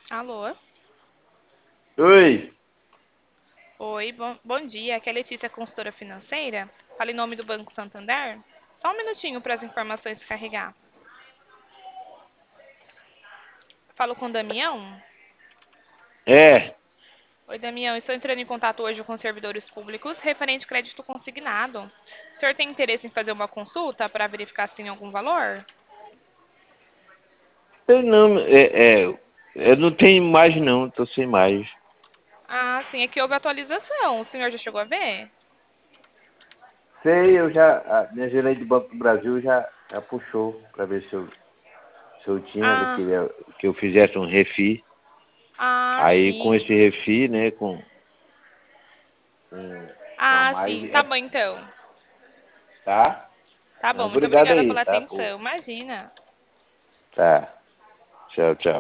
Alô? Oi, Oi, bom dia. Aqui é a Letícia, consultora financeira. Fala em nome do Banco Santander. Só um minutinho para as informações carregar. Falo com o Damião. é, Oi, Damião. Estou entrando em contato hoje com os servidores públicos referente crédito consignado. O senhor tem interesse em fazer uma consulta para verificar se tem algum valor? eu não, eu não tenho mais não, tô sem mais. Ah, sim. Aqui houve atualização. O senhor já chegou a ver? Sei, a minha gerente do Banco do Brasil já puxou para ver se eu tinha, ela Ah, queria que eu fizesse um refi. Aí com sim. esse refi, né, com a Ah, mais, sim. Tá bom, então. tá? Tá Não, bom. Muito obrigado obrigada aí, pela tá? atenção. Imagina. Tá, tchau, tchau.